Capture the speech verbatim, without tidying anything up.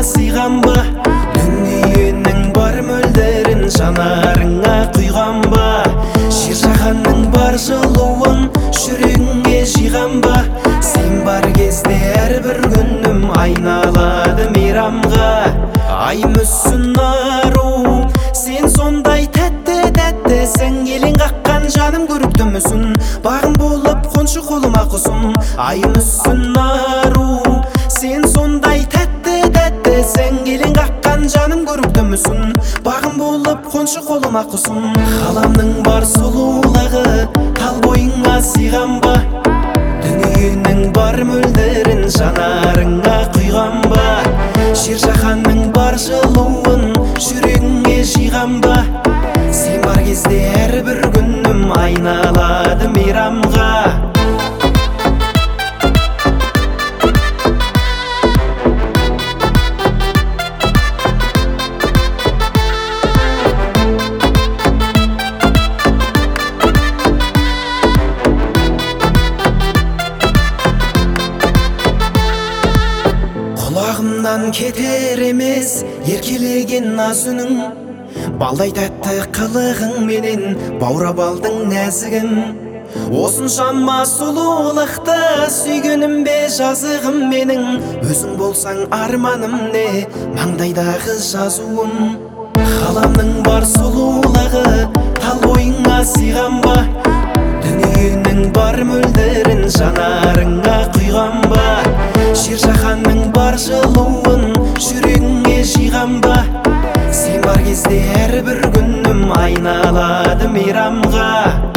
сыйган ба? Дүниенің бар мөлдерін жанарыңа құйған ба? Жер жаһанның бар жылуын жүрегіңе жиған ба? Сен бар кезде әрбір күнім айналады мейрамға. Ай мүсін ару, сен сондай тәтті тәтті, сен елең қаққан жаным көрікті мүсін, бағым болып қоншы қолыма құсын. Ай мүсін ару, сен сондай тәтті тәтті, сен елең қаққан жаным көрікті мүсін, бағым болып қоншы қолыма құсын. Ғаламның бар сұлулығы тал бойыңа сыйған ба? Дүниенің бар мөлдерін жанарыңа құйған ба? Жер жаһанның бар жылуын жүрегіңе жиған ба? Сен бар кезде әрбір күнім айналады мейрамға. Құлағымнан кетер емес еркелеген наз үнің, балдай тәтті қылығың менен баурап алдың нәзігім. Осыншама сұлулықты сүйгенім бе жазығым менің, өзің болсаң арманым не маңдайдағы жазуым. Ғаламның бар сұлулығы тал бойыңа сыйған ба? Дүниенің бар мөлдерін жанарыңа құйған ба? Жер жаһанның бар жылуын жүрегіңе жиған ба? Сен бар кезде әрбір күнім айналады мейрамға.